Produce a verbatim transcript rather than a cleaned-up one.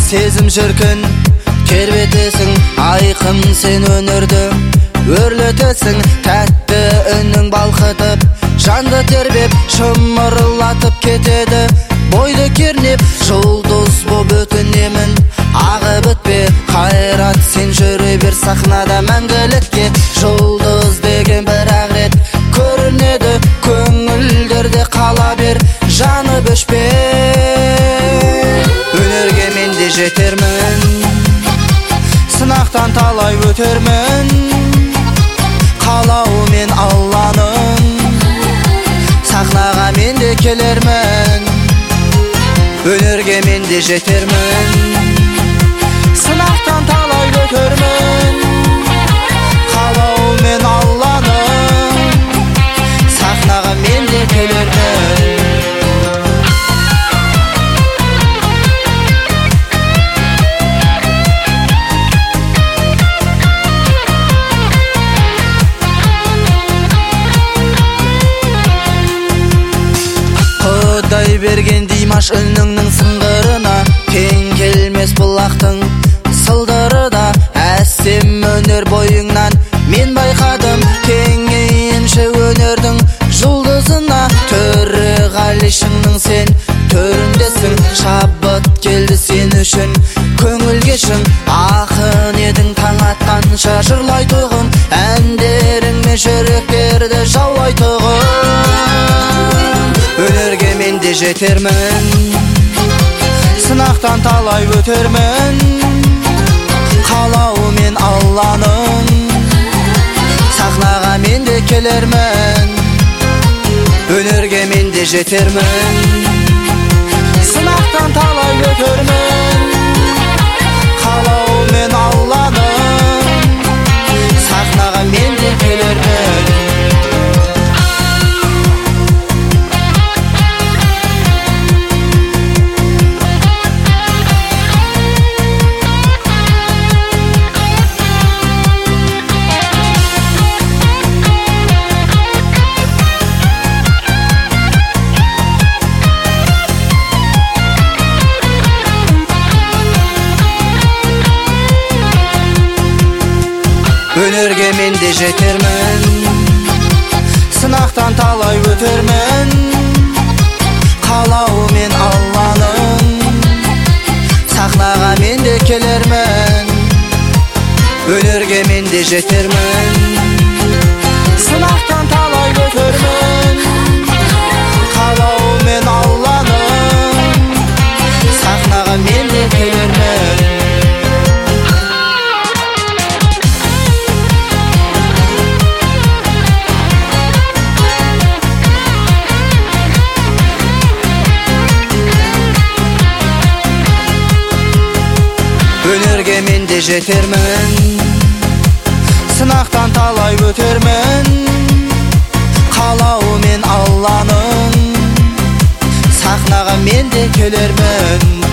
сезім шіркін тербетесің, айқын сен өнерді өрлетесің. Тәтті үнің балқытып, жанды тербеп, шымырлатып кетеді. Бойды кернеп, жұлдыз боп өтінемін, ағып өтпе қайрат, сен жүре бер сахнада мәңгілікке. Жұлдыз деген бір ақ рет көрінеді, көңілдерде қала бер, жанып өшпе. Өнерге мен де жетермін, сынақтан талай өтермін, қалауымен Алланың, сахнаға мен де келермін. Өнерге мен де жетермін, сынақтан талай өтермін, қалауымен Алланың, сахнаға мен де келермін. Құдай берген Димаш үніңнің сыңғырына, тең келмес бұлақтың сылдыры да. Әсем өнер бойыңнан мен байқадым, теңейінші өнердің жұлдызына. Төреғали шыңның сен төріндесің, шабыт келді сен үшін көңілге шың. Ақын едің таң атқанша жырлайтұғын, әндеріңмен жүректерді жаулайтұғын. Өнерге мен де жетермін, сынақтан талай өтермін, қалауымен Алланың, сахнаға мен де келермін. Өнерге мен де жетермін, сынақтан талай өтермін, қалауымен Алланың, сахнаға мен де келермін. Өнерге мен де жетермін, сынақтан талай өтермін, қалауымен Алланың, сахнаға мен де келермін. Өнерге мен де жетермін, сынақтан талай өтермін, қалауымен Алланың, сахнаға мен де келермін. Өнерге мен де жетермін, сынақтан талай өтермін, қалауымен Алланың, сахнаға мен де келермін.